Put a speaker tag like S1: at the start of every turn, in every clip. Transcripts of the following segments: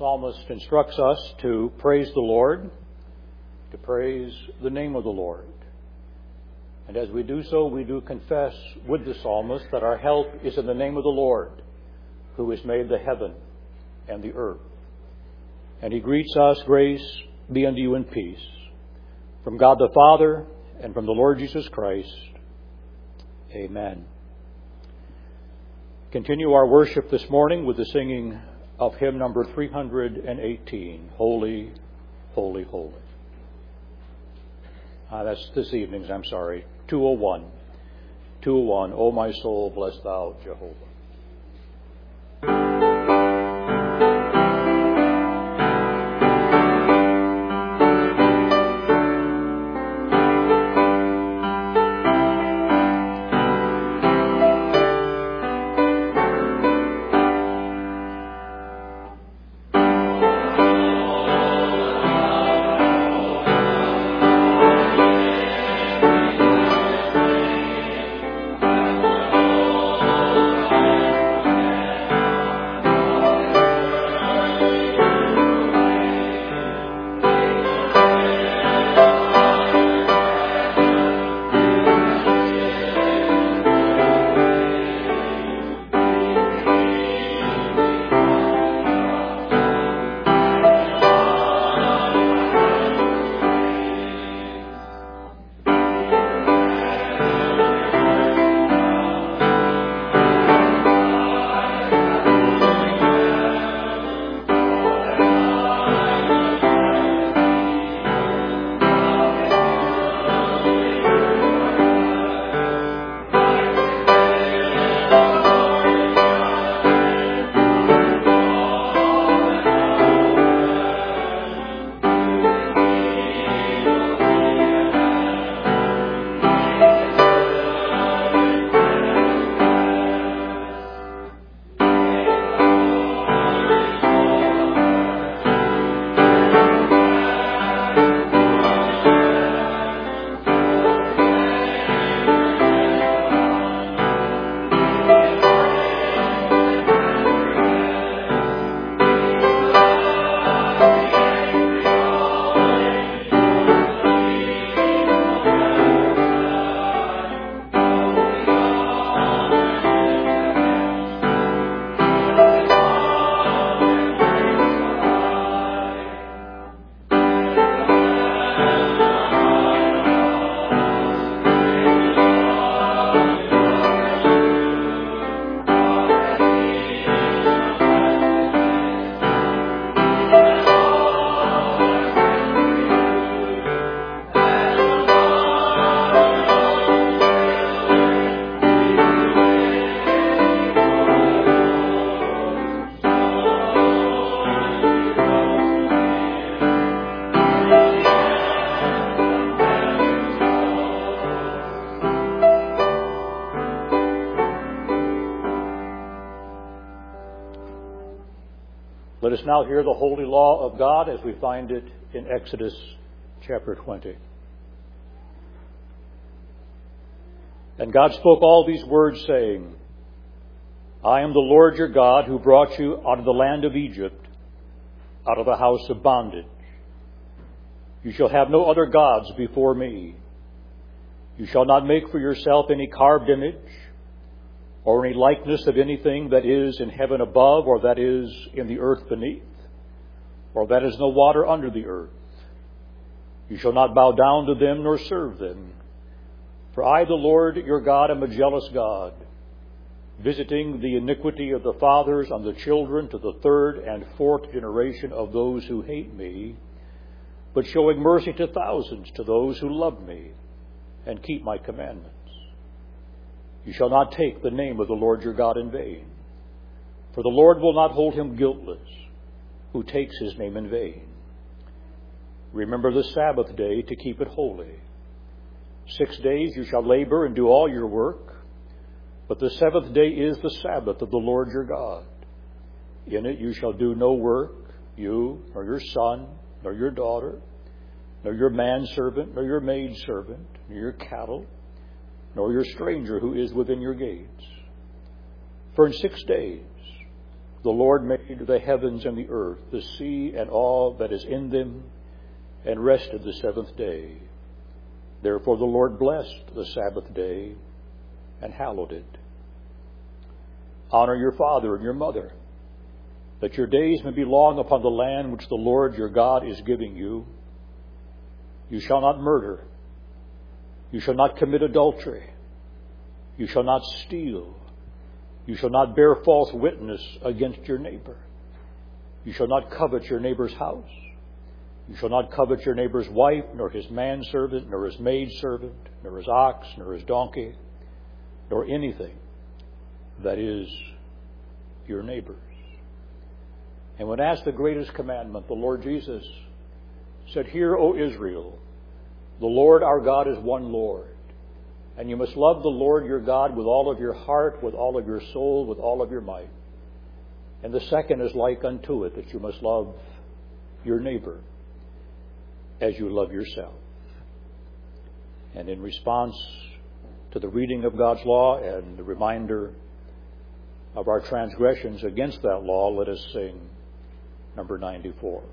S1: psalmist instructs us to praise the Lord, to praise the name of the Lord. And as we do so, we do confess with the psalmist that our help is in the name of the Lord, who has made the heaven and the earth. And he greets us, grace be unto you and peace, from God the Father and from the Lord Jesus Christ. Amen. Continue our worship this morning with the singing of hymn number 318, Holy, Holy, Holy. That's this evening's, 201. 201, O my soul, bless thou Jehovah. Let us now hear the holy law of God as we find it in Exodus chapter 20. And God spoke all these words, saying, I am the Lord your God, who brought you out of the land of Egypt, out of the house of bondage. You shall have no other gods before me. You shall not make for yourself any carved image, or any likeness of anything that is in heaven above, or that is in the earth beneath, or that is in the water under the earth. You shall not bow down to them nor serve them. For I, the Lord your God, am a jealous God, visiting the iniquity of the fathers on the children to the third and fourth generation of those who hate me, but showing mercy to thousands to those who love me and keep my commandments. You shall not take the name of the Lord your God in vain, for the Lord will not hold him guiltless who takes his name in vain. Remember the Sabbath day to keep it holy. 6 days you shall labor and do all your work, but the seventh day is the Sabbath of the Lord your God. In it you shall do no work, you, nor your son, nor your daughter, nor your manservant, nor your maidservant, nor your cattle, nor your stranger who is within your gates. For in 6 days The Lord made the heavens and the earth, the sea and all that is in them, and rested the seventh day. Therefore the Lord blessed the Sabbath day and hallowed it. Honor your father and your mother, that your days may be long upon the land which the Lord your God is giving you. You shall not murder. You shall not commit adultery. You shall not steal. You shall not bear false witness against your neighbor. You shall not covet your neighbor's house. You shall not covet your neighbor's wife, nor his manservant, nor his maidservant, nor his ox, nor his donkey, nor anything that is your neighbor's. And when asked the greatest commandment, the Lord Jesus said, Hear, O Israel, the Lord our God is one Lord. And you must love the Lord your God with all of your heart, with all of your soul, with all of your might. And the second is like unto it, that you must love your neighbor as you love yourself. And in response to the reading of God's law and the reminder of our transgressions against that law, let us sing number 94.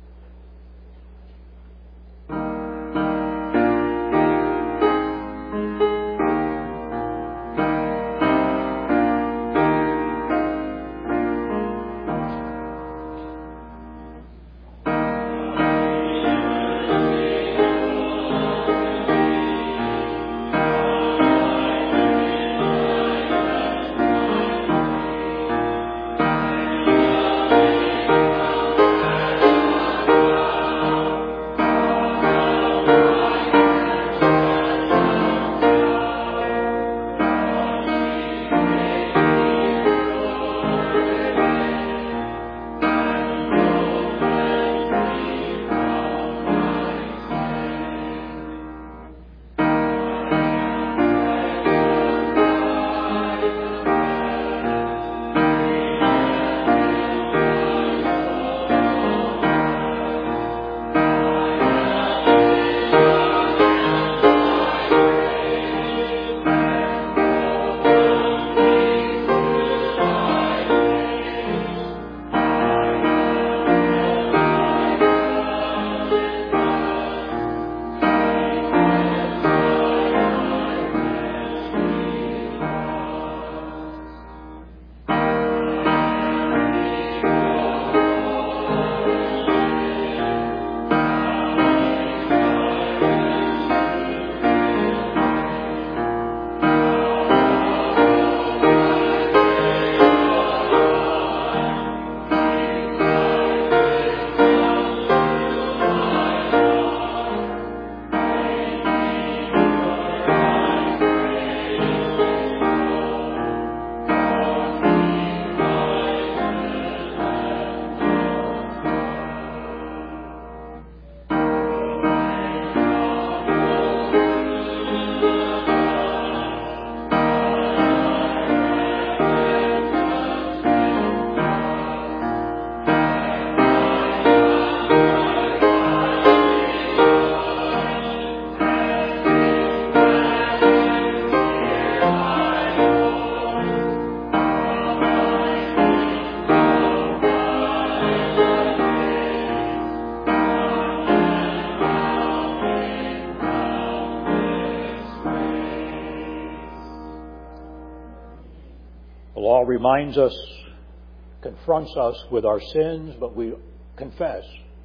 S1: The law reminds us, confronts us with our sins, but we confess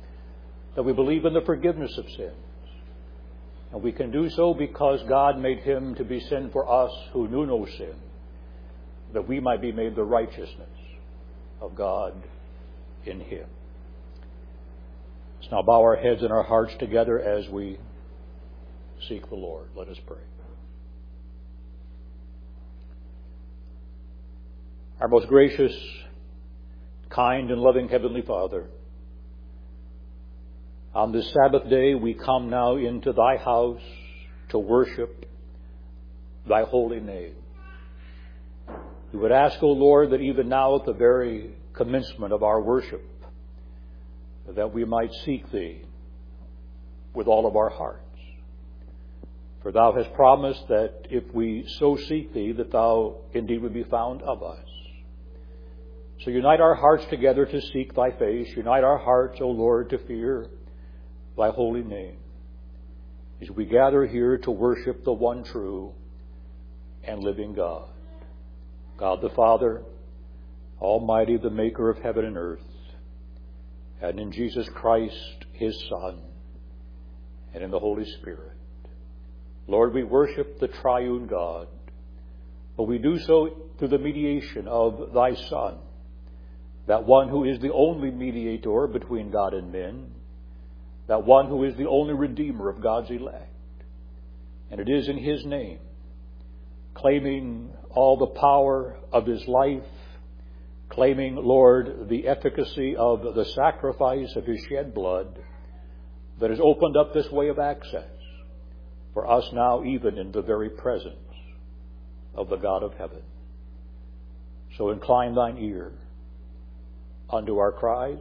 S1: that we believe in the forgiveness of sins. And we can do so because God made him to be sin for us who knew no sin, that we might be made the righteousness of God in him. Let's now bow our heads and our hearts together as we seek the Lord. Let us pray. Our most gracious, kind, and loving Heavenly Father, on this Sabbath day we come now into thy house to worship thy holy name. We would ask, O Lord, that even now at the very commencement of our worship, that we might seek thee with all of our hearts. For thou hast promised that if we so seek thee, that thou indeed would be found of us. So unite our hearts together to seek thy face. Unite our hearts, O Lord, to fear thy holy name. As we gather here to worship the one true and living God. God the Father, Almighty, the maker of heaven and earth, and in Jesus Christ, his Son, and in the Holy Spirit. Lord, we worship the triune God, but we do so through the mediation of thy Son, that one who is the only mediator between God and men, that one who is the only redeemer of God's elect. And it is in his name, claiming all the power of his life, claiming, Lord, the efficacy of the sacrifice of his shed blood, that has opened up this way of access for us now, even in the very presence of the God of heaven. So incline thine ear unto our cries.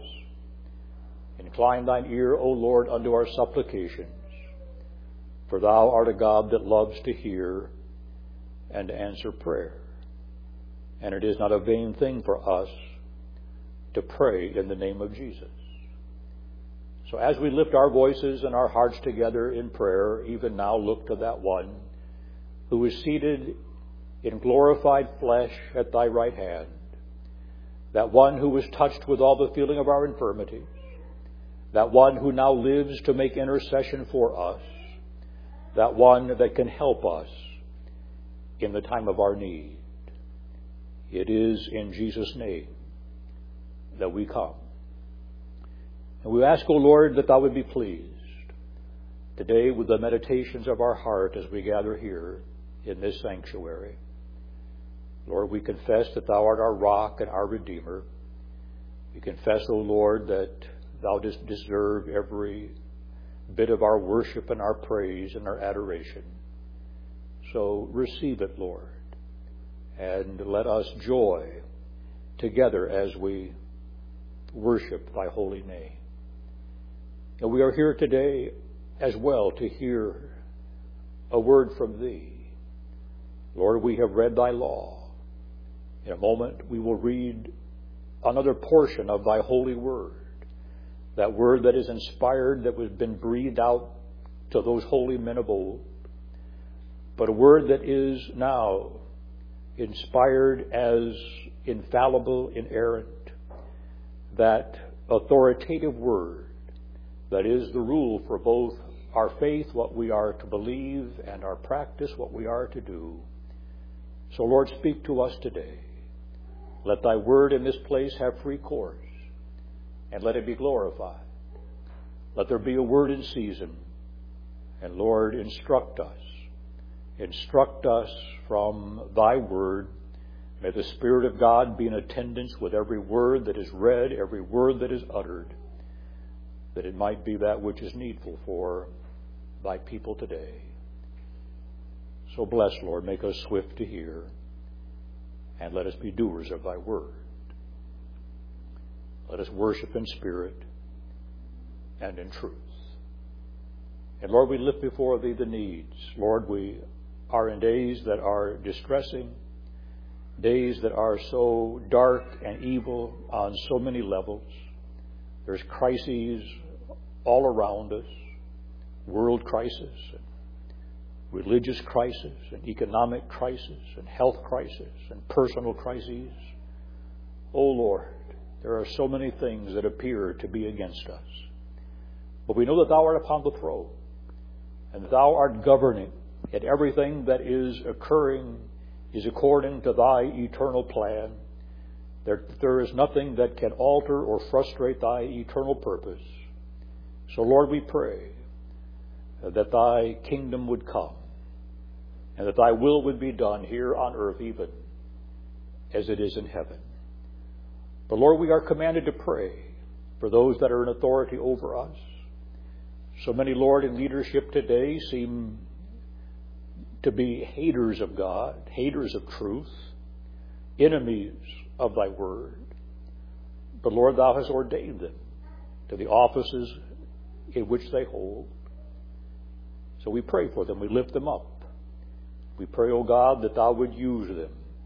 S1: Incline thine ear, O Lord, unto our supplications. For thou art a God that loves to hear and to answer prayer. And it is not a vain thing for us to pray in the name of Jesus. So as we lift our voices and our hearts together in prayer, even now look to that one who is seated in glorified flesh at thy right hand, that one who was touched with all the feeling of our infirmities, that one who now lives to make intercession for us, that one that can help us in the time of our need. It is in Jesus' name that we come. And we ask, O Lord, that thou would be pleased today with the meditations of our heart as we gather here in this sanctuary. Lord, we confess that thou art our rock and our Redeemer. We confess, O Lord, that thou dost deserve every bit of our worship and our praise and our adoration. So receive it, Lord, and let us joy together as we worship thy holy name. And we are here today as well to hear a word from thee. Lord, we have read thy law. In a moment we will read another portion of thy holy word, that word that is inspired, that has been breathed out to those holy men of old, but a word that is now inspired as infallible, inerrant, that authoritative word that is the rule for both our faith, what we are to believe, and our practice, what we are to do. So, Lord, speak to us today. Let thy word in this place have free course, and let it be glorified. Let there be a word in season. And Lord, instruct us. Instruct us from thy word. May the Spirit of God be in attendance with every word that is read, every word that is uttered, that it might be that which is needful for thy people today. So bless, Lord, make us swift to hear, and let us be doers of thy word. Let us worship in spirit and in truth. And Lord, we lift before thee the needs. Lord, we are in days that are distressing, days that are so dark and evil on so many levels. There's crises all around us, world crisis, and religious crisis, and economic crisis, and health crisis, and personal crises. Oh Lord, there are so many things that appear to be against us. But we know that thou art upon the throne, and thou art governing, and everything that is occurring is according to thy eternal plan. There is nothing that can alter or frustrate thy eternal purpose. So Lord, we pray that thy kingdom would come, and that thy will would be done here on earth even as it is in heaven. But Lord, we are commanded to pray for those that are in authority over us. So many, Lord, in leadership today seem to be haters of God, haters of truth, enemies of thy word. But Lord, thou hast ordained them to the offices in which they hold. So we pray for them. We lift them up. We pray, O God, that thou would use them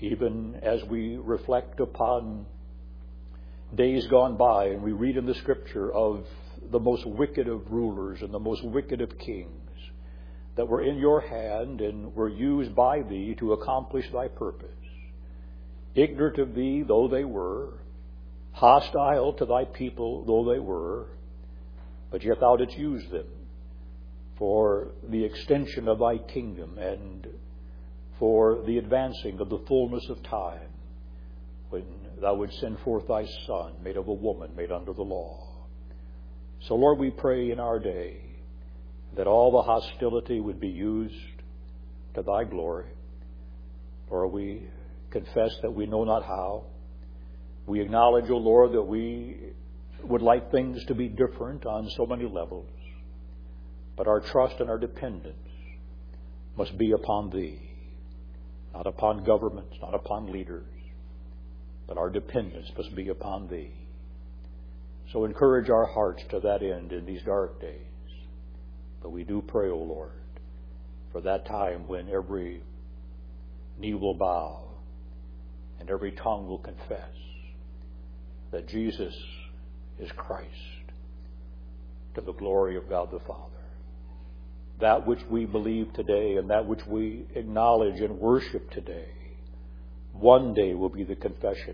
S1: even as we reflect upon days gone by and we read in the Scripture of the most wicked of rulers and the most wicked of kings that were in your hand and were used by thee to accomplish thy purpose. Ignorant of thee though they were, hostile to thy people though they were, but yet thou didst use them for the extension of thy kingdom and for the advancing of the fullness of time, when thou wouldst send forth thy Son, made of a woman, made under the law. So, Lord, we pray in our day that all the hostility would be used to thy glory. Lord, we confess that we know not how. We acknowledge, O Lord, that we would like things to be different on so many levels. But our trust and our dependence must be upon thee, not upon governments, not upon leaders, but our dependence must be upon thee. So encourage our hearts to that end in these dark days. But we do pray, O Lord, for that time when every knee will bow and every tongue will confess that Jesus is Christ, to the glory of God the Father. That which we believe today and that which we acknowledge and worship today, one day will be the confession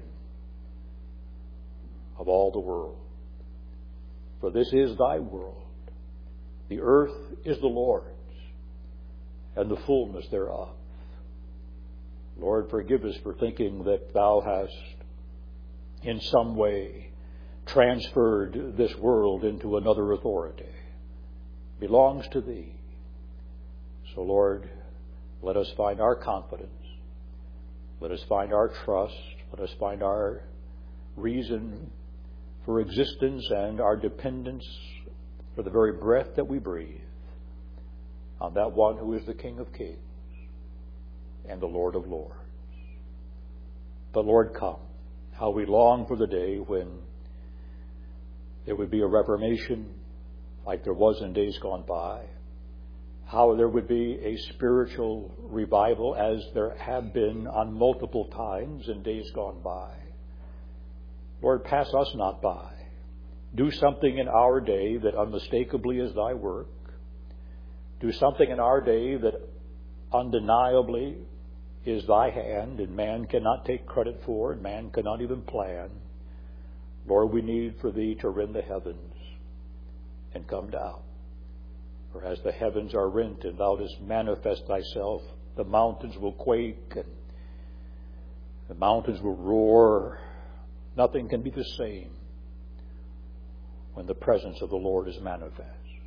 S1: of all the world. For this is thy world. The earth is the Lord's, and the fullness thereof. Lord, forgive us for thinking that thou hast in some way transferred this world into another authority. It belongs to thee. So, Lord, let us find our confidence. Let us find our trust. Let us find our reason for existence and our dependence for the very breath that we breathe on that one who is the King of Kings and the Lord of Lords. But Lord, come. How we long for the day when there would be a reformation like there was in days gone by. How there would be a spiritual revival as there have been on multiple times in days gone by. Lord, pass us not by. Do something in our day that unmistakably is thy work. Do something in our day that undeniably is thy hand and man cannot take credit for and man cannot even plan. Lord, we need for thee to rend the heavens and come down. For as the heavens are rent and thou dost manifest thyself, the mountains will quake and the mountains will roar. Nothing can be the same when the presence of the Lord is manifest.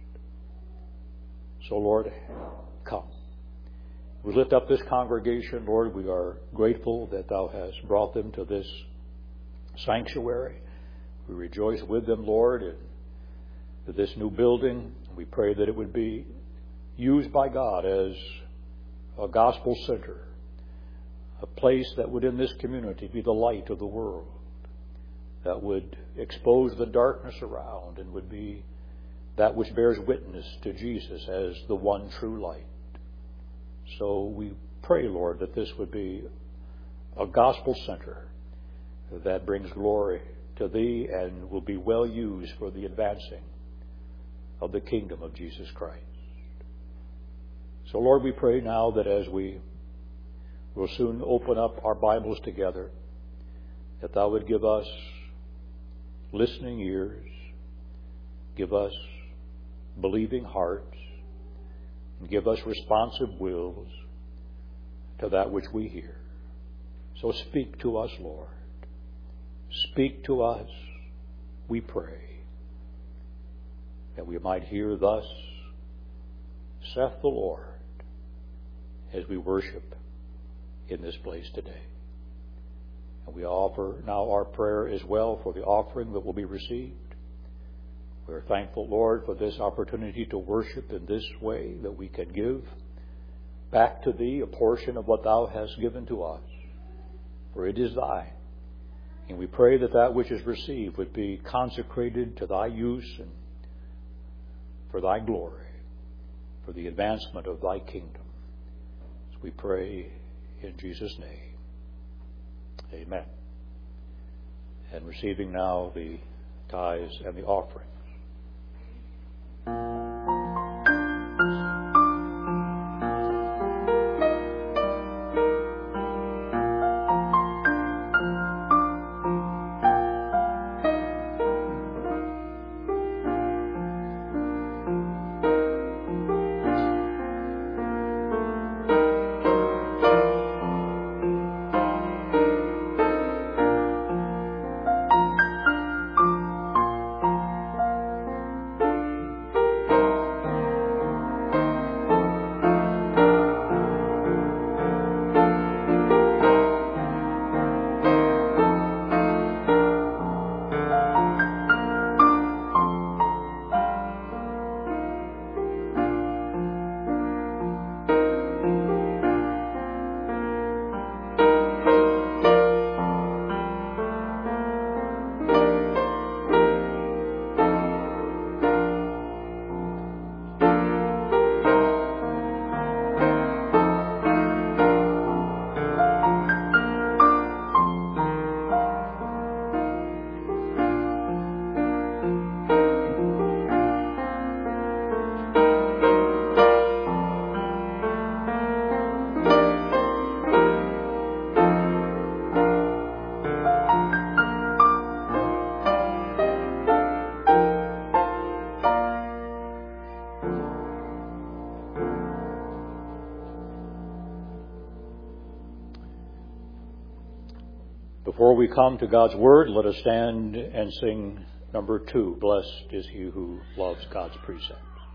S1: So, Lord, come. We lift up this congregation, Lord. We are grateful that thou hast brought them to this sanctuary. We rejoice with them, Lord, in this new building. We pray that it would be used by God as a gospel center, a place that would in this community be the light of the world, that would expose the darkness around and would be that which bears witness to Jesus as the one true light. So we pray, Lord, that this would be a gospel center that brings glory to thee and will be well used for the advancing of the kingdom of Jesus Christ. So, Lord, we pray now that as we will soon open up our Bibles together, that thou would give us listening ears, give us believing hearts, and give us responsive wills to that which we hear. So speak to us, Lord. Speak to us, we pray, that we might hear thus saith the Lord as we worship in this place today. And we offer now our prayer as well for the offering that will be received. We are thankful, Lord, for this opportunity to worship in this way, that we can give back to thee a portion of what thou hast given to us, for it is thine. And we pray that that which is received would be consecrated to thy use and for thy glory, for the advancement of thy kingdom. So we pray in Jesus' name. Amen. And receiving now the tithes and the offering. Before we come to God's Word, let us stand and sing number 2, Blessed is He Who Loves God's Precepts.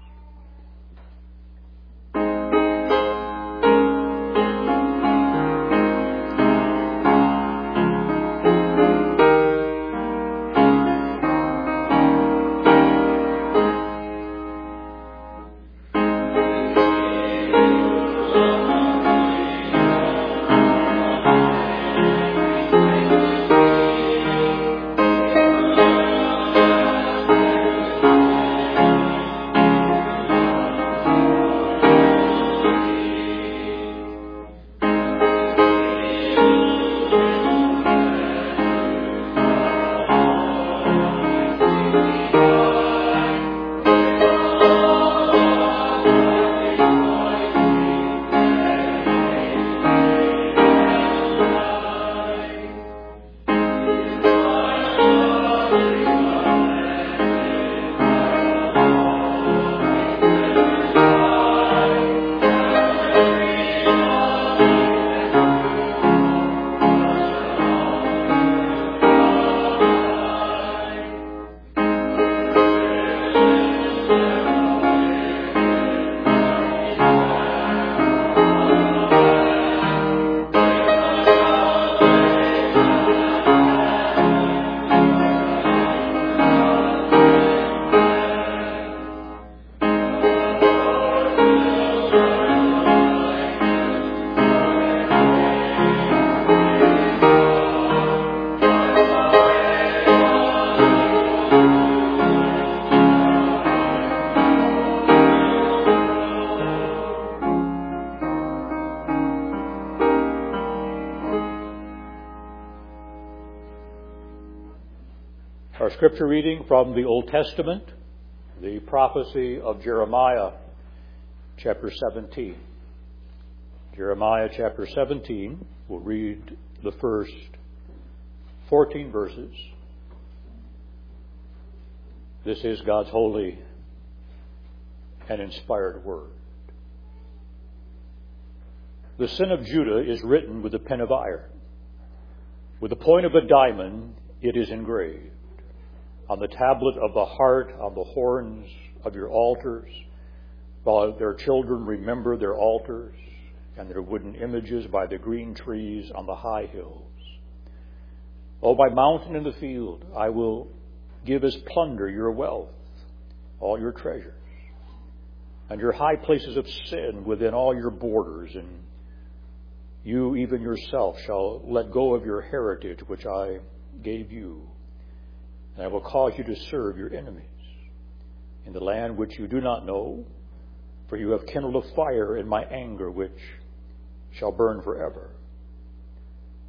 S1: Our scripture reading from the Old Testament, the prophecy of Jeremiah, chapter 17. Jeremiah chapter 17, we'll read the first 14 verses. This is God's holy and inspired word. The sin of Judah is written with a pen of iron. With the point of a diamond it is engraved. On the tablet of the heart, on the horns of your altars, while their children remember their altars and their wooden images by the green trees on the high hills. O by mountain and the field, I will give as plunder your wealth, all your treasures, and your high places of sin within all your borders, and you even yourself shall let go of your heritage which I gave you. And I will cause you to serve your enemies in the land which you do not know, for you have kindled a fire in my anger which shall burn forever.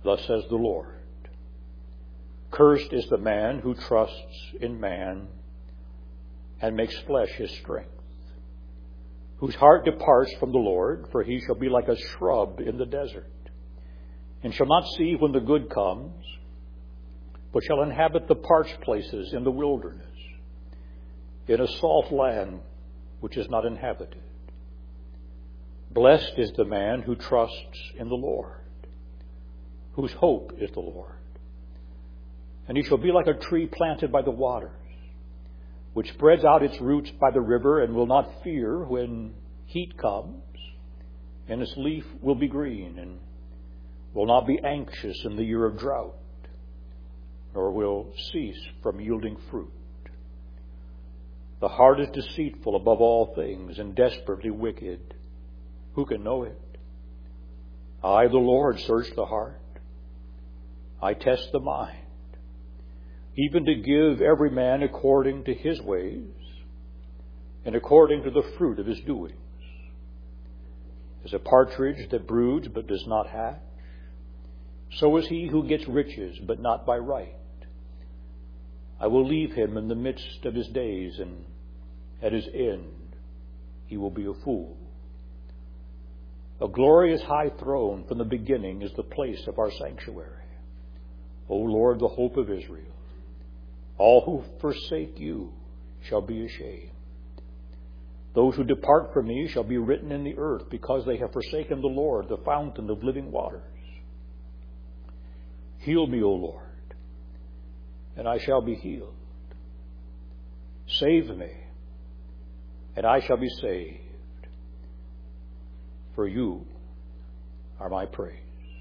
S1: Thus says the Lord. Cursed is the man who trusts in man and makes flesh his strength, whose heart departs from the Lord, for he shall be like a shrub in the desert, and shall not see when the good comes, but shall inhabit the parched places in the wilderness, in a salt land which is not inhabited. Blessed is the man who trusts in the Lord, whose hope is the Lord. And he shall be like a tree planted by the waters, which spreads out its roots by the river and will not fear when heat comes, and its leaf will be green, and will not be anxious in the year of drought, nor will cease from yielding fruit. The heart is deceitful above all things and desperately wicked. Who can know it? I, the Lord, search the heart. I test the mind, even to give every man according to his ways and according to the fruit of his doings. As a partridge that broods but does not hatch, so is he who gets riches but not by right. I will leave him in the midst of his days, and at his end he will be a fool. A glorious high throne from the beginning is the place of our sanctuary. O Lord, the hope of Israel. All who forsake you shall be ashamed. Those who depart from me shall be written in the earth, because they have forsaken the Lord, the fountain of living waters. Heal me, O Lord, and I shall be healed. Save me, and I shall be saved. For you are my praise.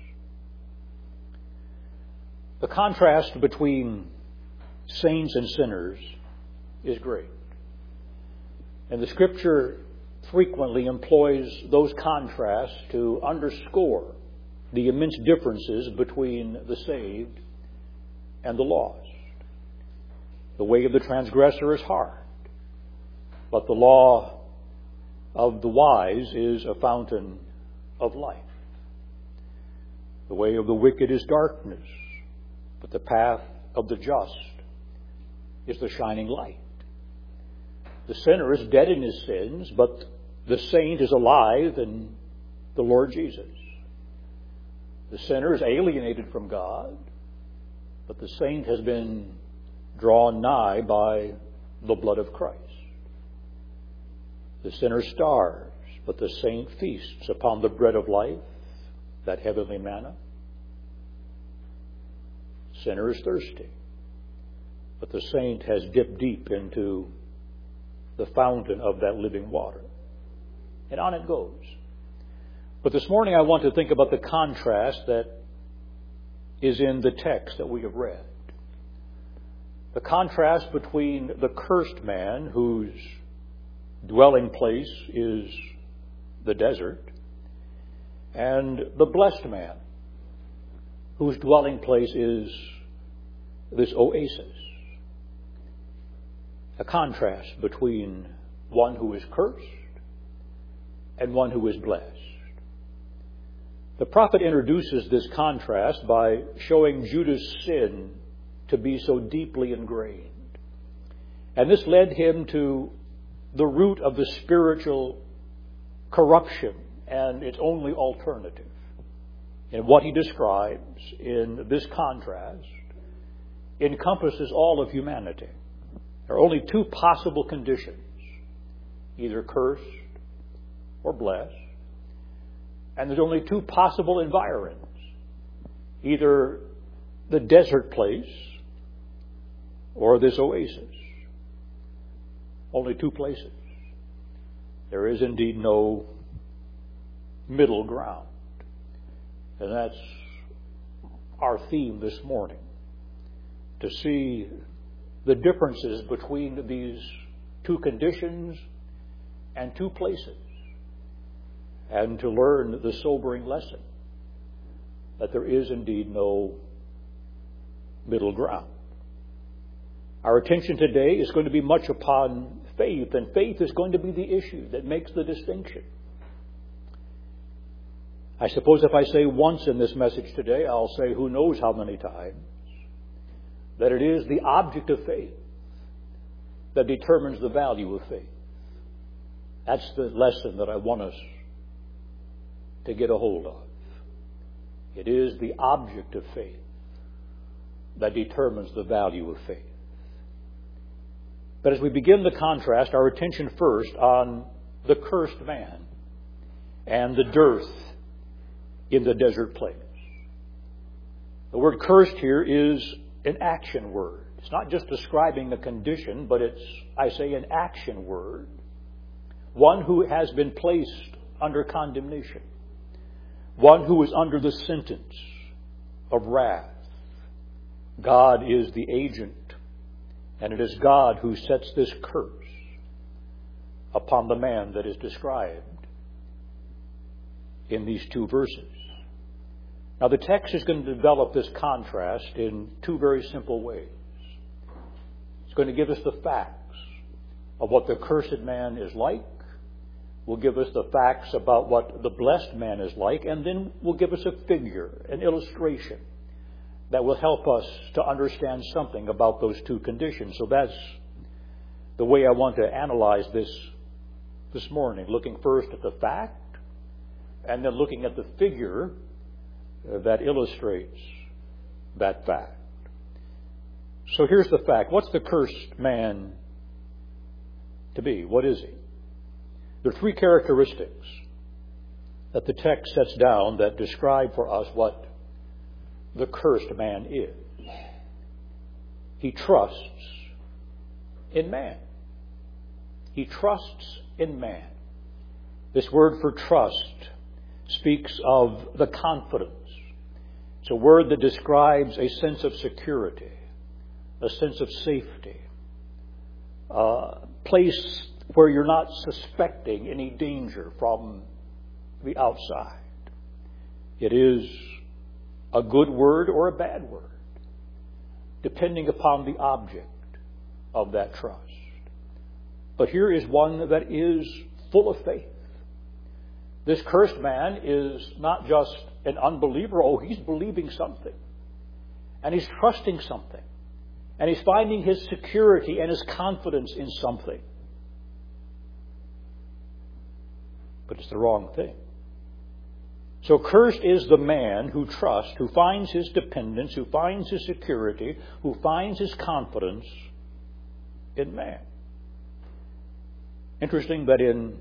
S1: The contrast between saints and sinners is great. And the Scripture frequently employs those contrasts to underscore the immense differences between the saved and the lost. The way of the transgressor is hard, but the law of the wise is a fountain of life. The way of the wicked is darkness, but the path of the just is the shining light. The sinner is dead in his sins, but the saint is alive in the Lord Jesus. The sinner is alienated from God, but the saint has been drawn nigh by the blood of Christ. The sinner starves, but the saint feasts upon the bread of life, that heavenly manna. Sinner is thirsty, but the saint has dipped deep into the fountain of that living water. And on it goes. But this morning I want to think about the contrast that is in the text that we have read. The contrast between the cursed man, whose dwelling place is the desert, and the blessed man, whose dwelling place is this oasis. A contrast between one who is cursed and one who is blessed. The prophet introduces this contrast by showing Judah's sin to be so deeply ingrained. And this led him to the root of the spiritual corruption and its only alternative. And what he describes in this contrast encompasses all of humanity. There are only two possible conditions, either cursed or blessed. And there's only two possible environs, either the desert place or this oasis. Only two places. There is indeed no middle ground. And that's our theme this morning, to see the differences between these two conditions and two places, and to learn the sobering lesson that there is indeed no middle ground. Our attention today is going to be much upon faith, and faith is going to be the issue that makes the distinction. I suppose if I say once in this message today, I'll say who knows how many times, that it is the object of faith that determines the value of faith. That's the lesson that I want us to get a hold of. It is the object of faith that determines the value of faith. But as we begin the contrast, our attention first on the cursed man and the dearth in the desert place. The word cursed here is an action word. It's not just describing a condition, but it's, I say, an action word. One who has been placed under condemnation. One who is under the sentence of wrath. God is the agent, and it is God who sets this curse upon the man that is described in these two verses. Now, the text is going to develop this contrast in two very simple ways. It's going to give us the facts of what the cursed man is like. Will give us the facts about what the blessed man is like, and then will give us a figure, an illustration that will help us to understand something about those two conditions. So that's the way I want to analyze this morning, looking first at the fact and then looking at the figure that illustrates that fact. So here's the fact. What's the cursed man to be? What is he? There are three characteristics that the text sets down that describe for us what the cursed man is. He trusts in man. He trusts in man. This word for trust speaks of the confidence. It's a word that describes a sense of security, a sense of safety, a place where you're not suspecting any danger from the outside. It is a good word or a bad word, depending upon the object of that trust. But here is one that is full of faith. This cursed man is not just an unbeliever. Oh, he's believing something. And he's trusting something. And he's finding his security and his confidence in something. But it's the wrong thing. So cursed is the man who trusts, who finds his dependence, who finds his security, who finds his confidence in man. Interesting that in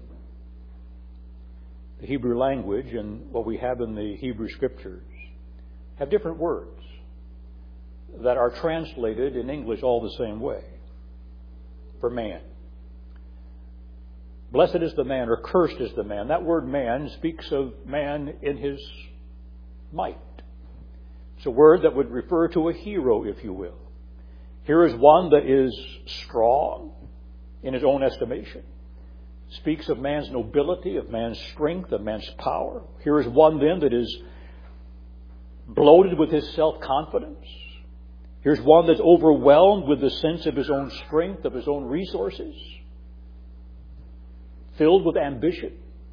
S1: the Hebrew language and what we have in the Hebrew Scriptures have different words that are translated in English all the same way for man. Blessed is the man, or cursed is the man. That word man speaks of man in his might. It's a word that would refer to a hero, if you will. Here is one that is strong in his own estimation. Speaks of man's nobility, of man's strength, of man's power. Here is one then that is bloated with his self-confidence. Here's one that's overwhelmed with the sense of his own strength, of his own resources. Filled with ambition.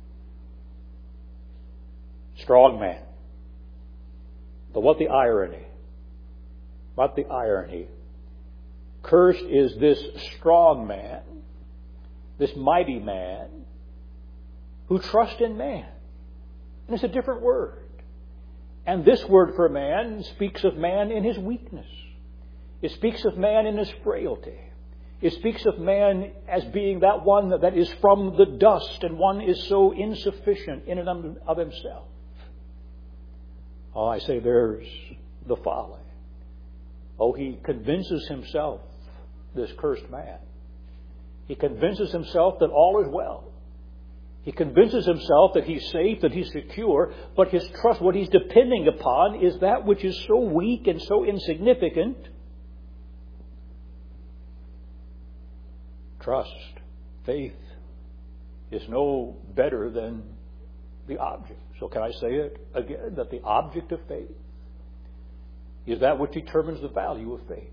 S1: Strong man. But what the irony? What the irony? Cursed is this strong man, this mighty man, who trusts in man. And it's a different word. And this word for man speaks of man in his weakness. It speaks of man in his frailty. It speaks of man as being that one that is from the dust, and one is so insufficient in and of himself. Oh, I say there's the folly. Oh, he convinces himself, this cursed man. He convinces himself that all is well. He convinces himself that he's safe, that he's secure, but his trust, what he's depending upon, is that which is so weak and so insignificant. Trust, faith, is no better than the object. So can I say it again, that the object of faith is that which determines the value of faith.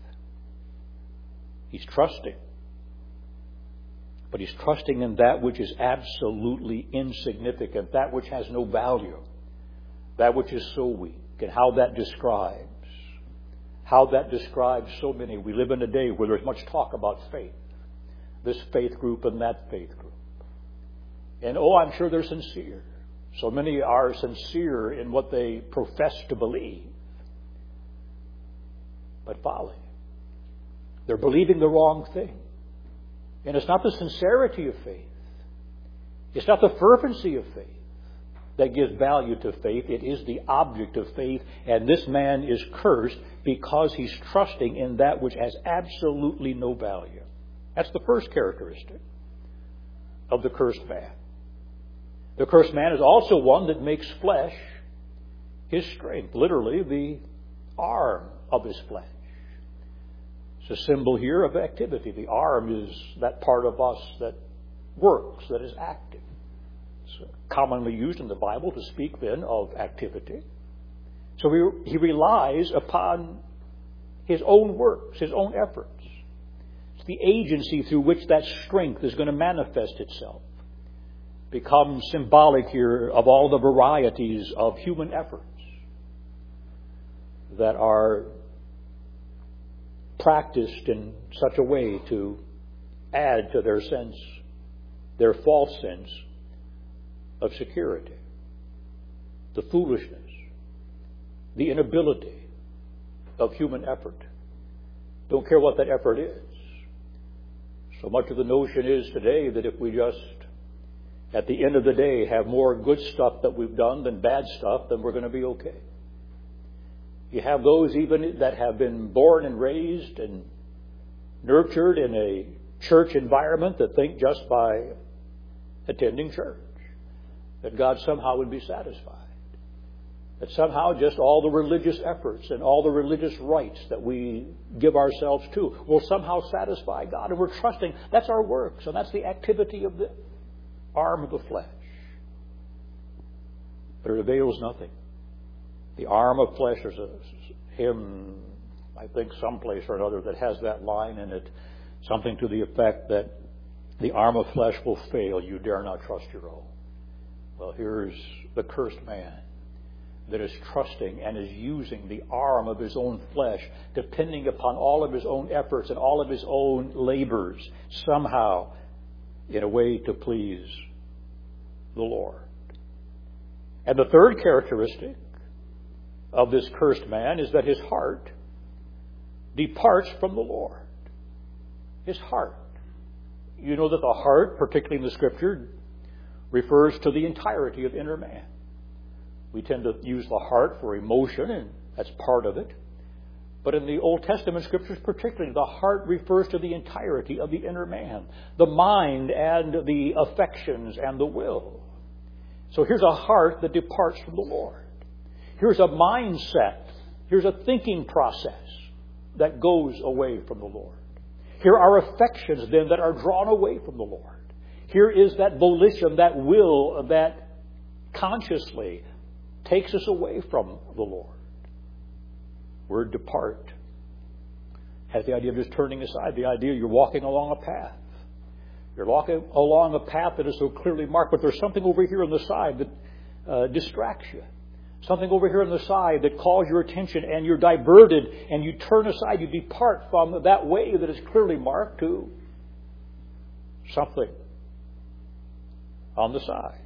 S1: He's trusting. But he's trusting in that which is absolutely insignificant, that which has no value. that which is so weak, and how that describes so many. We live in a day where there's much talk about faith, this faith group and that faith group. And I'm sure they're sincere. So many are sincere in what they profess to believe. But folly. They're believing the wrong thing. And it's not the sincerity of faith. It's not the fervency of faith that gives value to faith. It is the object of faith. And this man is cursed because he's trusting in that which has absolutely no value. That's the first characteristic of the cursed man. The cursed man is also one that makes flesh his strength. Literally, the arm of his flesh. It's a symbol here of activity. The arm is that part of us that works, that is active. It's commonly used in the Bible to speak then of activity. So he relies upon his own works, his own efforts. It's the agency through which that strength is going to manifest itself. Becomes symbolic here of all the varieties of human efforts that are practiced in such a way to add to their false sense of security, the foolishness, the inability of human effort. Don't care what that effort is. So much of the notion is today that if we just, at the end of the day, have more good stuff that we've done than bad stuff, then we're going to be okay. You have those even that have been born and raised and nurtured in a church environment that think just by attending church that God somehow would be satisfied. That somehow just all the religious efforts and all the religious rites that we give ourselves to will somehow satisfy God. And we're trusting that's our works and that's the activity of the arm of the flesh. But it avails nothing. The arm of flesh, there's a hymn, I think someplace or another, that has that line in it, something to the effect that the arm of flesh will fail, you dare not trust your own. Well, here's the cursed man that is trusting and is using the arm of his own flesh, depending upon all of his own efforts and all of his own labors, somehow in a way to please the Lord. And the third characteristic of this cursed man is that his heart departs from the Lord. His heart. You know that the heart, particularly in the Scripture, refers to the entirety of inner man. We tend to use the heart for emotion, and that's part of it. But in the Old Testament Scriptures particularly, the heart refers to the entirety of the inner man. The mind and the affections and the will. So here's a heart that departs from the Lord. Here's a mindset. Here's a thinking process that goes away from the Lord. Here are affections then that are drawn away from the Lord. Here is that volition, that will that consciously takes us away from the Lord. Word depart has the idea of just turning aside, the idea you're walking along a path. You're walking along a path that is so clearly marked, but there's something over here on the side that distracts you. Something over here on the side that calls your attention, and you're diverted and you turn aside. You depart from that way that is clearly marked to something on the side.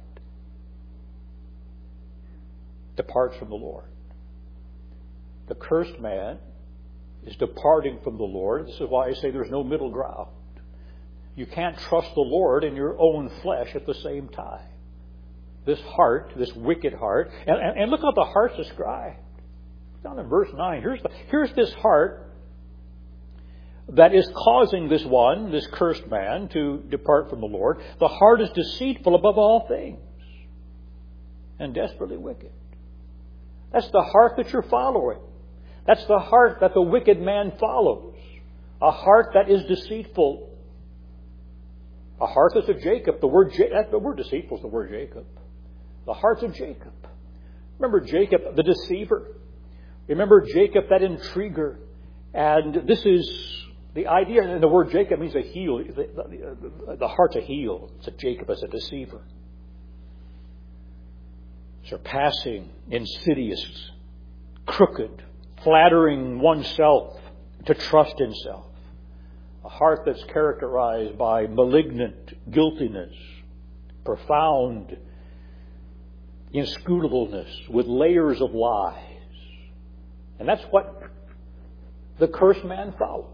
S1: Departs from the Lord. The cursed man is departing from the Lord. This is why I say there's no middle ground. You can't trust the Lord in your own flesh at the same time. This heart, this wicked heart, and look how the heart's described. Down in verse 9, here's this heart that is causing this cursed man, to depart from the Lord. The heart is deceitful above all things and desperately wicked. That's the heart that you're following. That's the heart that the wicked man follows. A heart that is deceitful. A heart that's of Jacob. The word deceitful is the word Jacob. The hearts of Jacob. Remember Jacob, the deceiver. Remember Jacob, that intriguer. And this is the idea, and the word Jacob means a heel. The heart's a heel. It's a Jacob as a deceiver. surpassing, insidious, crooked, flattering oneself to trust in self. A heart that's characterized by malignant guiltiness, profound inscrutableness with layers of lies. And that's what the cursed man follows.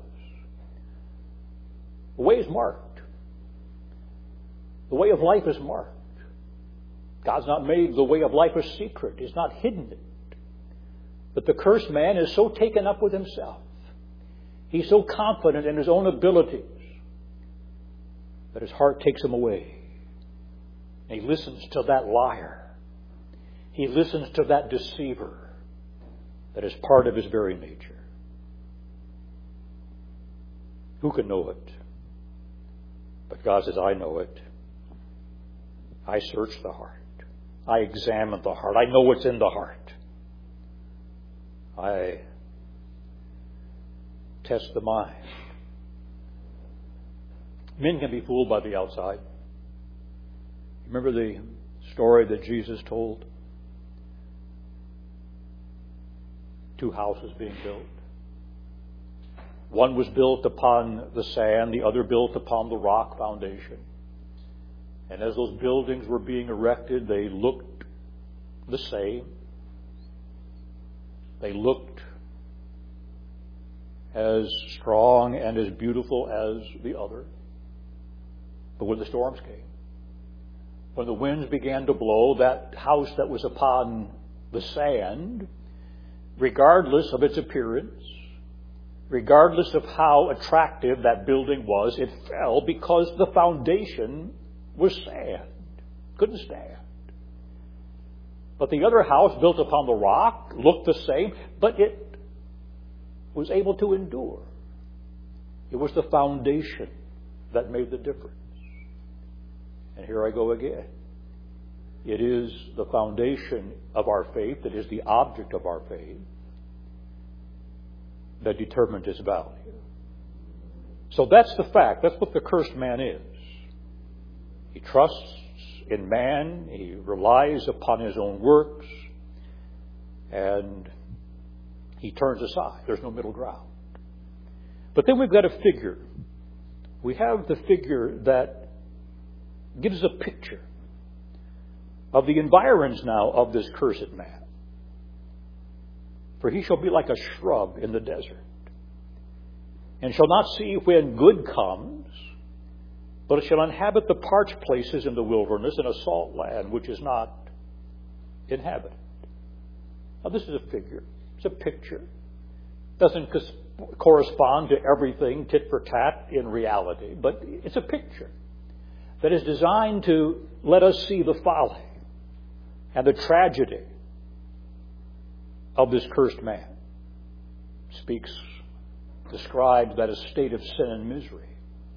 S1: The way is marked. The way of life is marked. God's not made the way of life a secret. He's not hidden it. But the cursed man is so taken up with himself. He's so confident in his own abilities that his heart takes him away. And he listens to that liar. He listens to that deceiver that is part of his very nature. Who can know it? But God says, I know it. I search the heart. I examine the heart. I know what's in the heart. I test the mind. Men can be fooled by the outside. Remember the story that Jesus told? 2 houses being built. One was built upon the sand, the other built upon the rock foundation. And as those buildings were being erected, they looked the same. They looked as strong and as beautiful as the other. But when the storms came, when the winds began to blow, that house that was upon the sand, regardless of its appearance, regardless of how attractive that building was, it fell because the foundation was sand. Couldn't stand. But the other house, built upon the rock, looked the same, but it was able to endure. It was the foundation that made the difference. And here I go again. It is the foundation of our faith, it is the object of our faith, that determined its value. So that's the fact. That's what the cursed man is. He trusts in man. He relies upon his own works. And he turns aside. There's no middle ground. But then we've got a figure. We have the figure that gives a picture of the environs now of this cursed man. For he shall be like a shrub in the desert, and shall not see when good comes, but shall inhabit the parched places in the wilderness, in a salt land which is not inhabited. Now this is a figure. It's a picture. It doesn't correspond to everything tit for tat in reality, but it's a picture that is designed to let us see the folly and the tragedy of this cursed man. Describes that a state of sin and misery.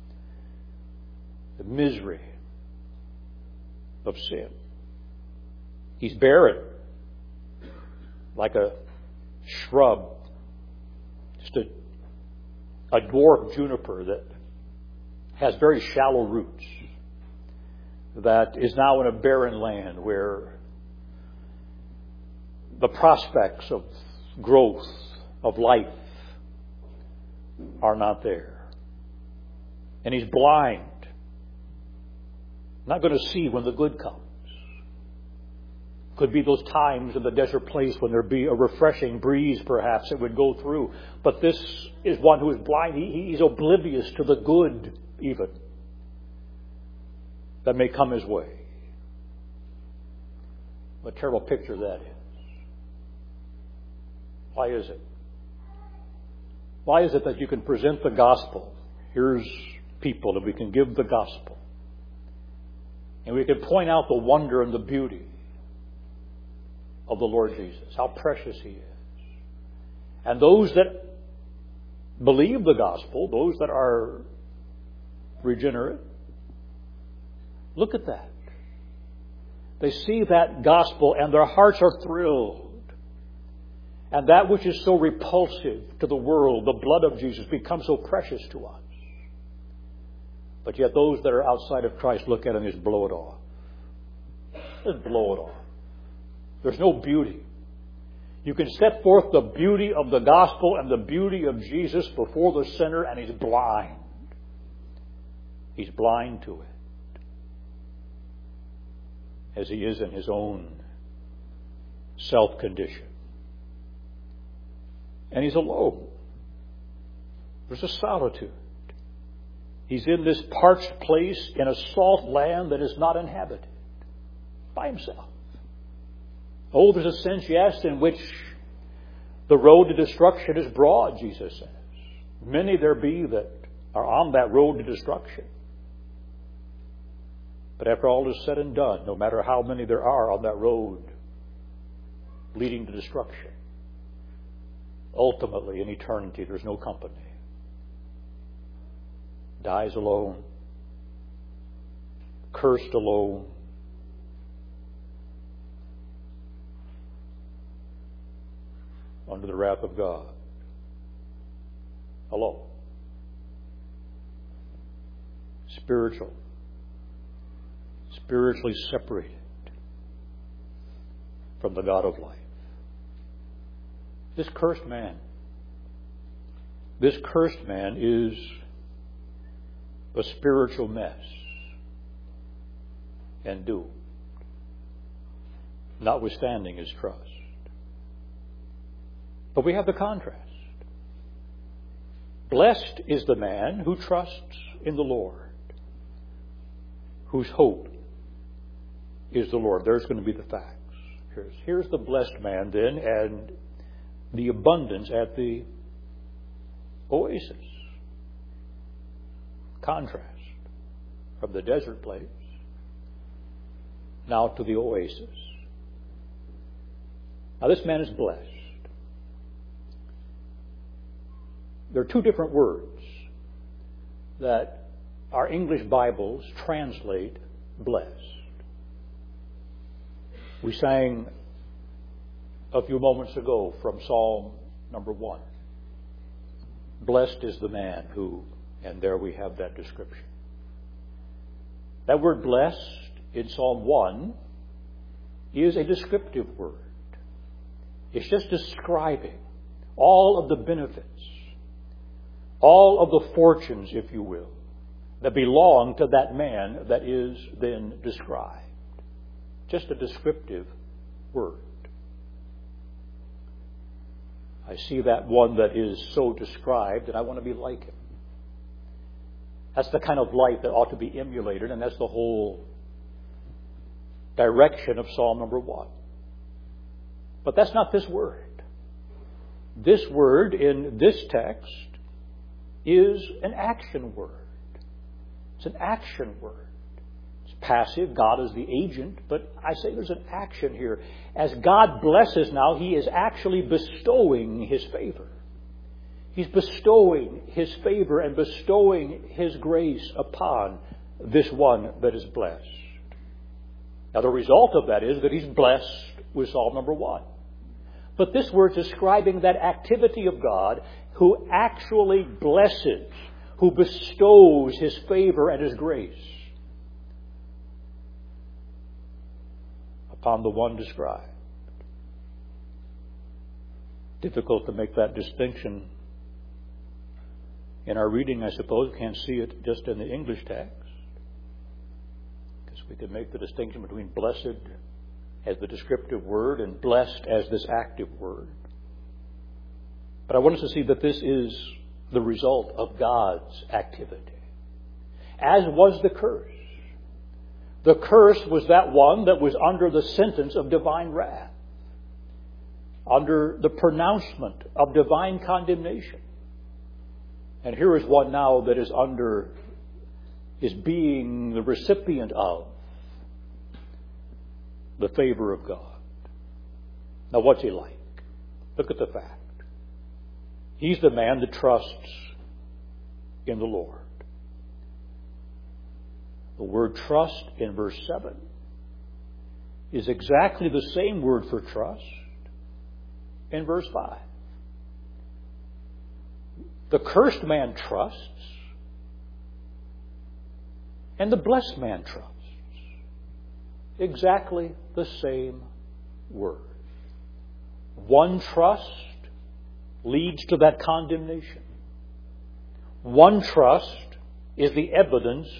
S1: The misery of sin. He's barren, like a shrub, just a dwarf juniper that has very shallow roots, that is now in a barren land where the prospects of growth, of life, are not there. And he's blind, not going to see when the good comes. Could be those times in the desert place when there'd be a refreshing breeze, perhaps, that would go through. But this is one who is blind. He's oblivious to the good, even, that may come his way. What a terrible picture that is. Why is it? Why is it that you can present the gospel? Here's people that we can give the gospel. And we can point out the wonder and the beauty of the Lord Jesus, how precious He is. And those that believe the gospel, those that are regenerate, look at that. They see that gospel and their hearts are thrilled. And that which is so repulsive to the world, the blood of Jesus, becomes so precious to us. But yet those that are outside of Christ look at it and just blow it off. Just blow it off. There's no beauty. You can set forth the beauty of the gospel and the beauty of Jesus before the sinner, and he's blind. He's blind to it, as he is in his own self-condition. And he's alone. There's a solitude. He's in this parched place in a salt land that is not inhabited, by himself. Oh, there's a sense, yes, in which the road to destruction is broad, Jesus says. Many there be that are on that road to destruction. But after all is said and done, no matter how many there are on that road leading to destruction, ultimately in eternity there's no company. Dies alone, cursed alone, under the wrath of God, alone. Spiritually separated from the God of life. This cursed man is a spiritual mess and doomed, notwithstanding his trust. But we have the contrast. Blessed is the man who trusts in the Lord, whose hope is the Lord. There's going to be the facts. Here's the blessed man then, and the abundance at the oasis. Contrast from the desert place now to the oasis. Now this man is blessed. There are two different words that our English Bibles translate blessed. We sang a few moments ago from Psalm number 1. Blessed is the man who, and there we have that description. That word blessed in Psalm 1 is a descriptive word. It's just describing all of the benefits, all of the fortunes, if you will, that belong to that man that is then described. Just a descriptive word. I see that one that is so described, and I want to be like him. That's the kind of life that ought to be emulated, and that's the whole direction of Psalm number 1. But that's not this word. This word in this text is an action word. It's an action word. It's passive. God is the agent, but I say there's an action here. As God blesses now, He is actually bestowing His favor. He's bestowing His favor and bestowing His grace upon this one that is blessed. Now the result of that is that he's blessed with Psalm number 1. But this word's describing that activity of God who actually blesses, who bestows His favor and His grace upon the one described. Difficult to make that distinction in our reading, I suppose. We can't see it just in the English text. Because we could make the distinction between blessed as the descriptive word and blessed as this active word. But I want us to see that this is the result of God's activity. As was the curse. The curse was that one that was under the sentence of divine wrath, under the pronouncement of divine condemnation. And here is one now that is being the recipient of the favor of God. Now what's he like? Look at the fact. He's the man that trusts in the Lord. The word trust in verse 7 is exactly the same word for trust in verse 5. The cursed man trusts, and the blessed man trusts. Exactly the same word. One trust leads to that condemnation. One trust is the evidence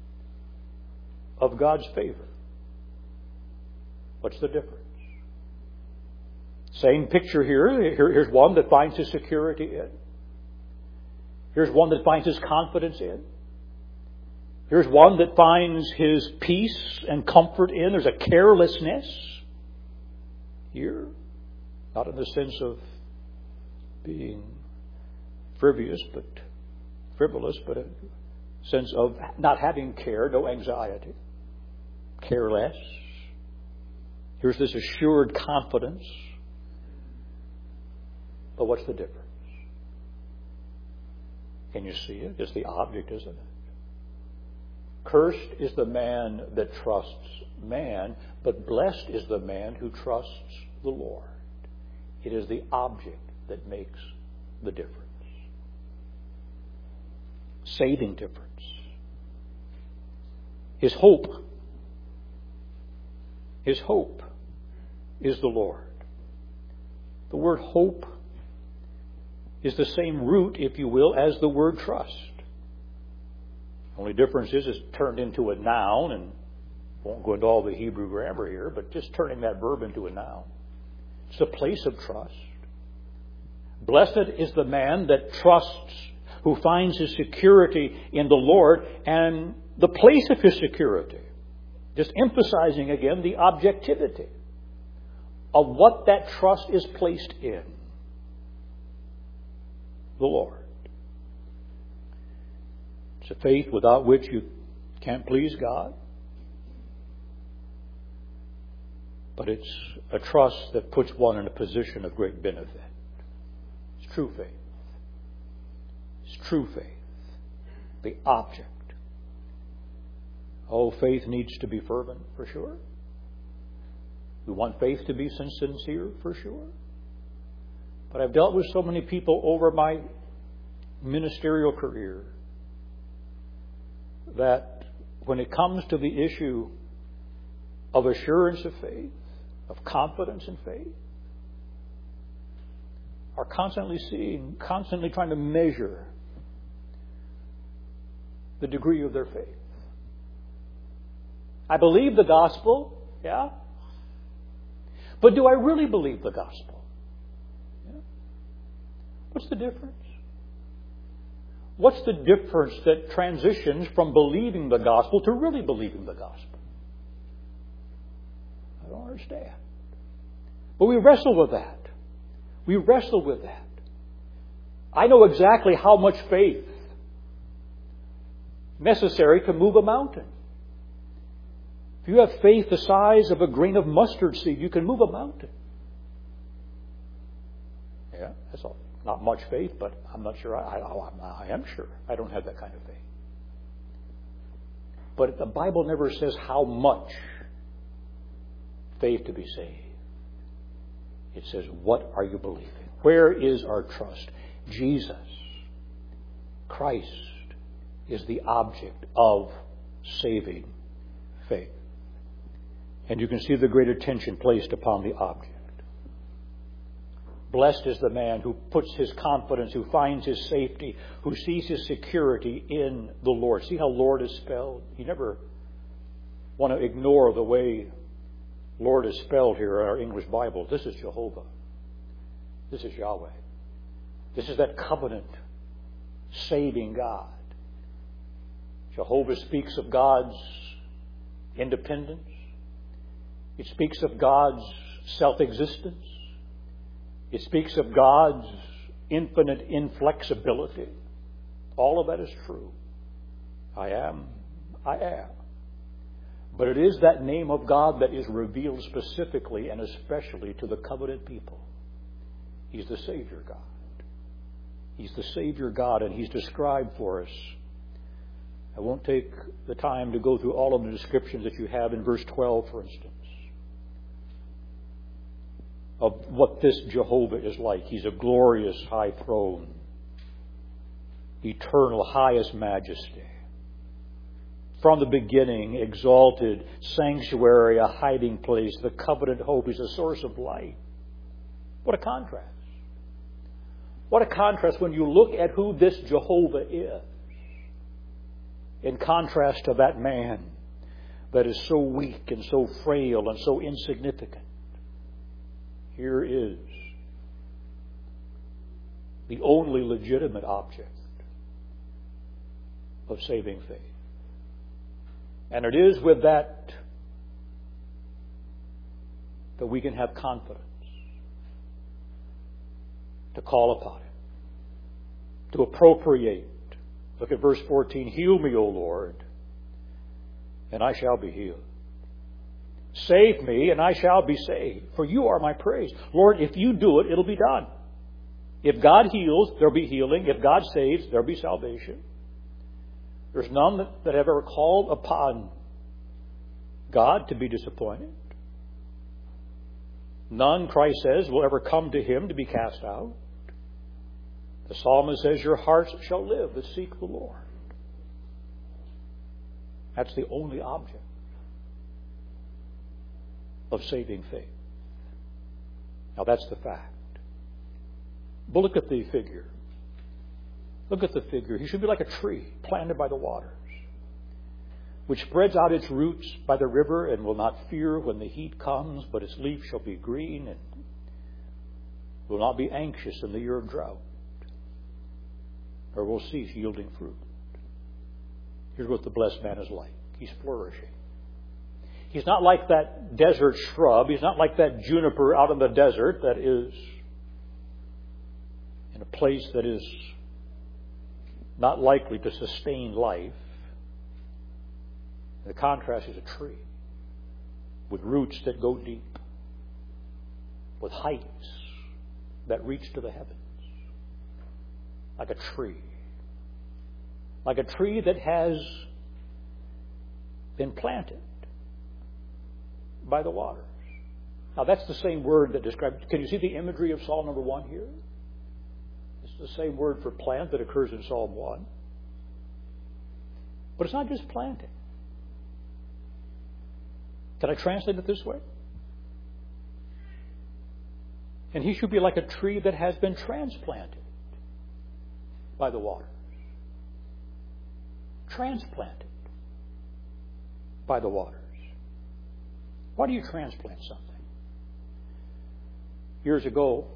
S1: of God's favor. What's the difference? Same picture here. Here's one that finds his security in. Here's one that finds his confidence in. Here's one that finds his peace and comfort in. There's a carelessness here. Not in the sense of being frivolous, but a sense of not having care, no anxiety. Careless. Here's this assured confidence. But what's the difference? Can you see it? It's the object, isn't it? Cursed is the man that trusts man, but blessed is the man who trusts the Lord. It is the object that makes the difference. Saving difference. His hope is the Lord. The word hope is the same root, if you will, as the word trust. The only difference is it's turned into a noun, and won't go into all the Hebrew grammar here, but just turning that verb into a noun. It's a place of trust. Blessed is the man that trusts, who finds his security in the Lord and the place of his security. Just emphasizing again the objectivity of what that trust is placed in. The Lord. It's a faith without which you can't please God. But it's a trust that puts one in a position of great benefit. It's true faith. It's true faith. The object. Oh, faith needs to be fervent, for sure. We want faith to be sincere, for sure. But I've dealt with so many people over my ministerial career that when it comes to the issue of assurance of faith, of confidence in faith, are constantly trying to measure the degree of their faith. I believe the gospel, yeah. But do I really believe the gospel? Yeah. What's the difference? What's the difference that transitions from believing the gospel to really believing the gospel? I don't understand. But we wrestle with that. We wrestle with that. I know exactly how much faith necessary to move a mountain. If you have faith the size of a grain of mustard seed, you can move a mountain. Yeah, that's all. Not much faith, but I'm not sure. I am sure I don't have that kind of faith. But the Bible never says how much faith to be saved. It says, what are you believing? Where is our trust? Jesus, Christ, is the object of saving faith. And you can see the great attention placed upon the object. Blessed is the man who puts his confidence, who finds his safety, who sees his security in the Lord. See how Lord is spelled? You never want to ignore the way Lord is spelled here in our English Bible. This is Jehovah. This is Yahweh. This is that covenant saving God. Jehovah speaks of God's independence. It speaks of God's self-existence. It speaks of God's infinite inflexibility. All of that is true. I am. But it is that name of God that is revealed specifically and especially to the covenant people. He's the Savior God. He's the Savior God, and He's described for us. I won't take the time to go through all of the descriptions that you have in verse 12, for instance, of what this Jehovah is like. He's a glorious high throne, eternal highest majesty, from the beginning, exalted, sanctuary, a hiding place, the covenant hope. He's a source of light. What a contrast. What a contrast when you look at who this Jehovah is, in contrast to that man that is so weak and so frail and so insignificant. Here is the only legitimate object of saving faith. And it is with that we can have confidence to call upon Him, to appropriate. Look at verse 14. Heal me, O Lord, and I shall be healed. Save me, and I shall be saved, for you are my praise. Lord, if you do it, it'll be done. If God heals, there'll be healing. If God saves, there'll be salvation. There's none that have ever called upon God to be disappointed. None, Christ says, will ever come to Him to be cast out. The psalmist says, your hearts shall live that seek the Lord. That's the only object of saving faith. Now that's the fact. But look at the figure. Look at the figure. He should be like a tree planted by the waters, which spreads out its roots by the river and will not fear when the heat comes, but its leaf shall be green and will not be anxious in the year of drought, or will cease yielding fruit. Here's what the blessed man is like. He's flourishing. He's not like that desert shrub. He's not like that juniper out in the desert that is in a place that is not likely to sustain life. The contrast is a tree with roots that go deep, with heights that reach to the heavens. Like a tree. Like a tree that has been planted by the waters. Now that's the same word that describes... Can you see the imagery of Psalm number 1 here? It's the same word for plant that occurs in Psalm 1. But it's not just planting. Can I translate it this way? And he should be like a tree that has been transplanted by the waters. Transplanted by the waters. Why do you transplant something? Years ago,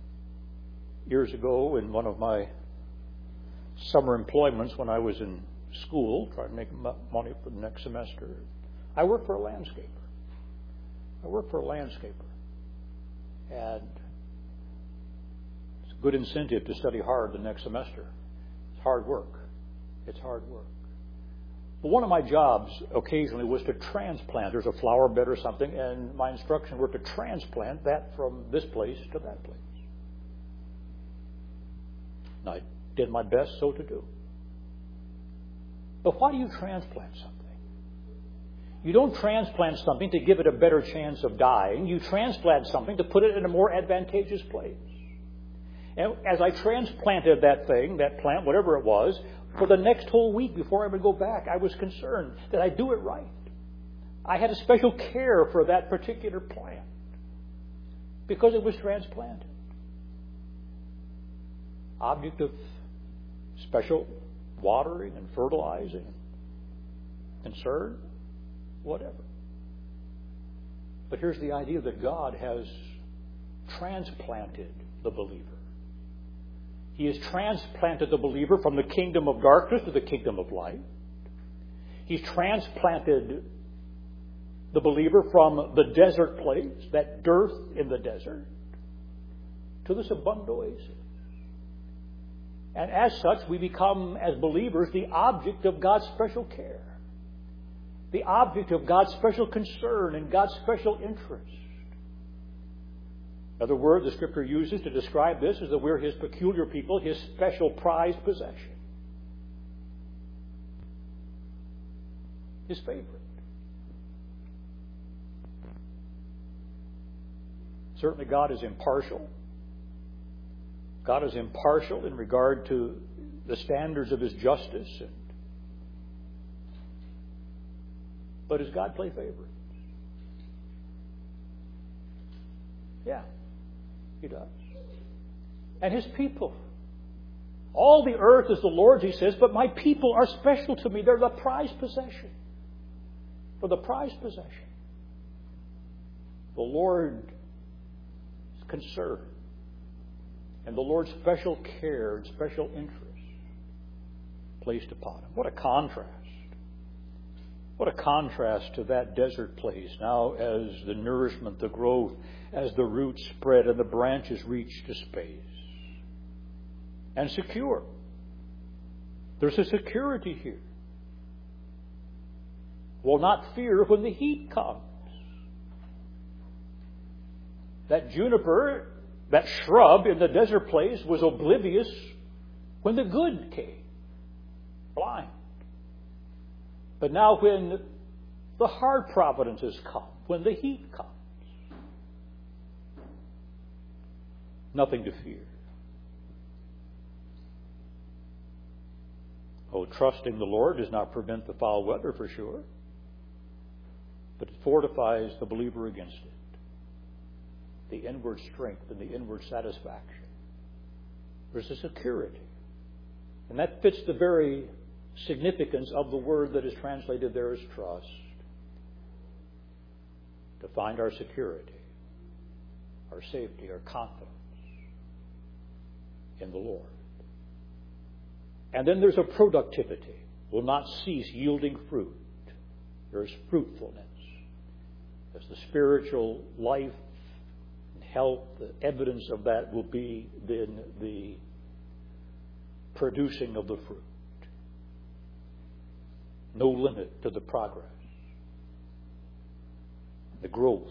S1: in one of my summer employments when I was in school, trying to make money for the next semester, I worked for a landscaper. And it's a good incentive to study hard the next semester. It's hard work. But one of my jobs occasionally was to transplant. There's a flower bed or something, and my instructions were to transplant that from this place to that place. And I did my best so to do. But why do you transplant something? You don't transplant something to give it a better chance of dying. You transplant something to put it in a more advantageous place. And as I transplanted that thing, that plant, whatever it was, for the next whole week before I would go back, I was concerned that I do it right. I had a special care for that particular plant because it was transplanted. Object of special watering and fertilizing, concern, whatever. But here's the idea that God has transplanted the believer. He has transplanted the believer from the kingdom of darkness to the kingdom of light. He's transplanted the believer from the desert place, that dearth in the desert, to this abundant oasis. And as such, we become, as believers, the object of God's special care, the object of God's special concern and God's special interest. Another word the Scripture uses to describe this is that we're His peculiar people, His special prized possession. His favorite. Certainly God is impartial. God is impartial in regard to the standards of His justice. But does God play favorites? Yeah, He does. And His people. All the earth is the Lord's, He says, but my people are special to me. They're the prized possession. For the prized possession. The Lord is concerned. And the Lord's special care and special interest placed upon Him. What a contrast. What a contrast to that desert place. Now as the nourishment, the growth, as the roots spread and the branches reach to space. And secure. There's a security here. Will not fear when the heat comes. That juniper, that shrub in the desert place, was oblivious when the good came. Blind. But now when the hard providences come, when the heat comes, nothing to fear. Oh, trusting the Lord does not prevent the foul weather for sure, but it fortifies the believer against it. The inward strength and the inward satisfaction. There's a security. And that fits the very significance of the word that is translated there as trust. To find our security, our safety, our confidence in the Lord. And then there's a productivity. Will not cease yielding fruit. There's fruitfulness. As the spiritual life and health, the evidence of that will be then the producing of the fruit. No limit to the progress. The growth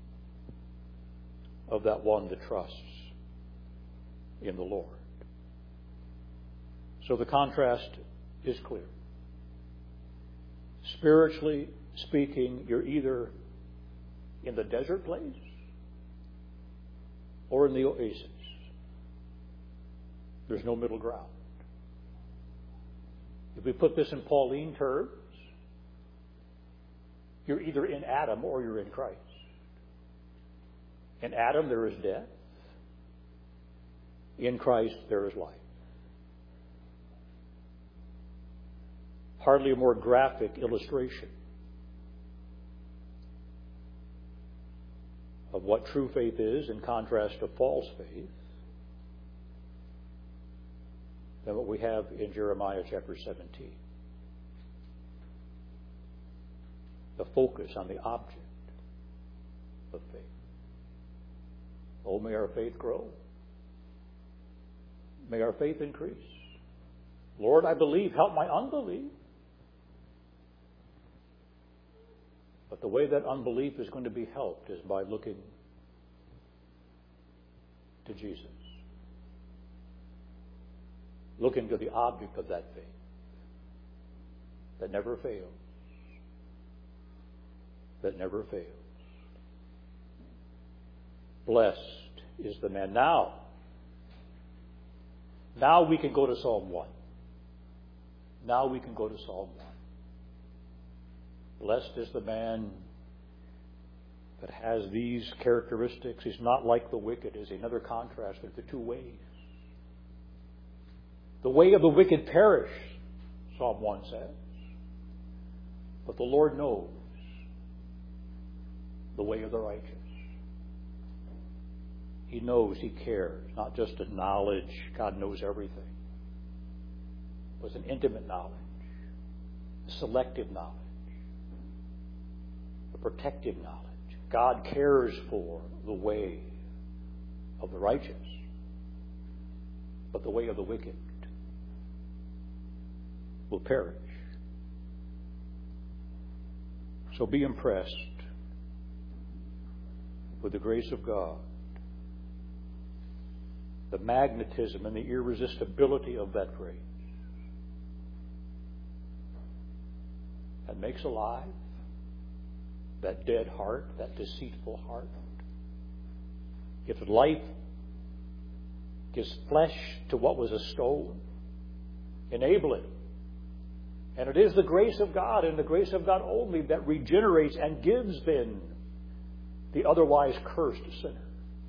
S1: of that one that trusts in the Lord. So the contrast is clear. Spiritually speaking, you're either in the desert place or in the oasis. There's no middle ground. If we put this in Pauline terms, you're either in Adam or you're in Christ. In Adam there is death. In Christ there is life. Hardly a more graphic illustration of what true faith is in contrast to false faith than what we have in Jeremiah chapter 17. The focus on the object of faith. Oh, may our faith grow. May our faith increase. Lord, I believe. Help my unbelief. But the way that unbelief is going to be helped is by looking to Jesus. Looking to the object of that faith that never fails. That never fails. Blessed is the man. Now we can go to Psalm 1. Now we can go to Psalm 1. Blessed is the man that has these characteristics. He's not like the wicked. Is another contrast with the two ways. The way of the wicked perish, Psalm 1 says. But the Lord knows the way of the righteous. He knows, He cares. Not just a knowledge, God knows everything. It was an intimate knowledge, a selective knowledge, a protective knowledge. God cares for the way of the righteous, but the way of the wicked will perish. So be impressed with the grace of God, the magnetism and the irresistibility of that grace that makes alive that dead heart, that deceitful heart. If life gives flesh to what was a stone, enable it. And it is the grace of God and the grace of God only that regenerates and gives then the otherwise cursed sinner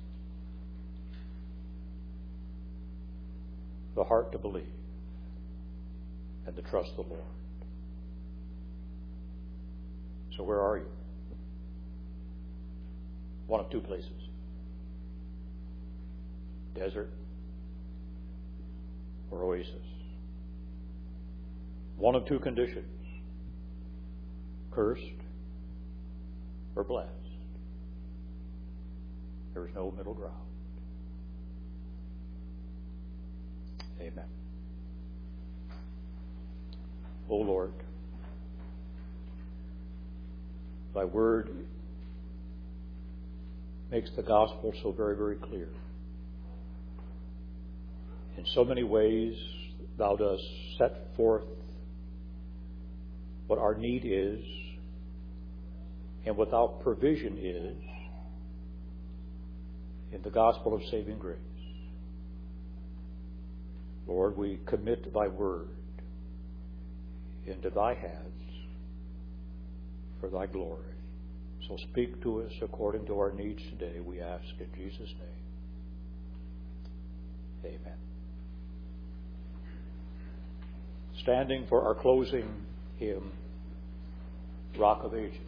S1: the heart to believe and to trust the Lord. So where are you? One of two places. Desert or oasis. One of two conditions. Cursed or blessed. There is no middle ground. Amen. O Lord, Thy word makes the gospel so very, very clear. In so many ways, Thou dost set forth what our need is and what Thou provision is in the gospel of saving grace. Lord, we commit Thy word into Thy hands for Thy glory. So speak to us according to our needs today, we ask in Jesus' name. Amen. Standing for our closing hymn, Rock of Ages.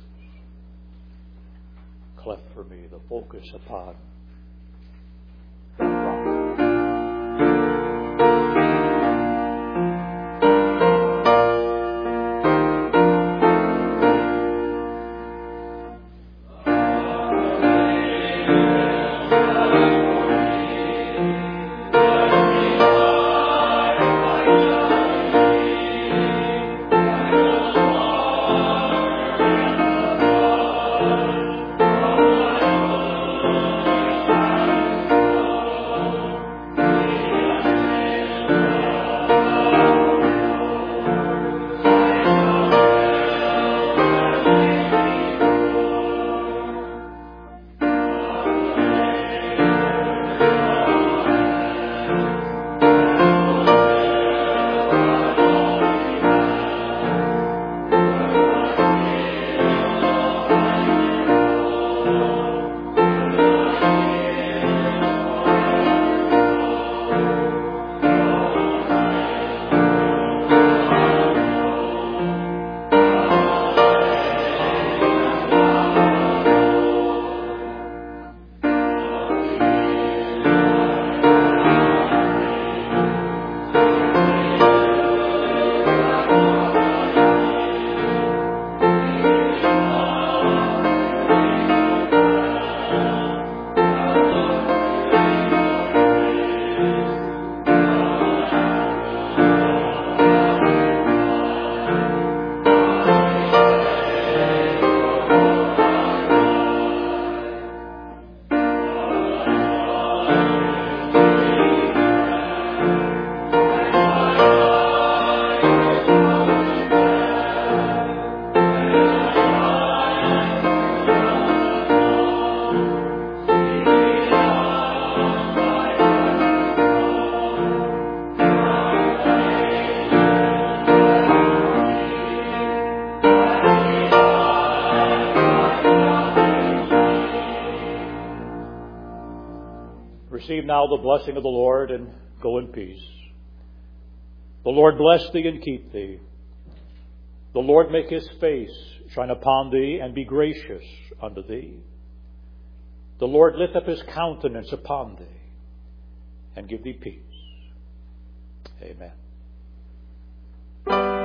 S1: Cleft for me the focus upon that rock. Receive now the blessing of the Lord and go in peace. The Lord bless thee and keep thee. The Lord make his face shine upon thee and be gracious unto thee. The Lord lift up his countenance upon thee and give thee peace. Amen.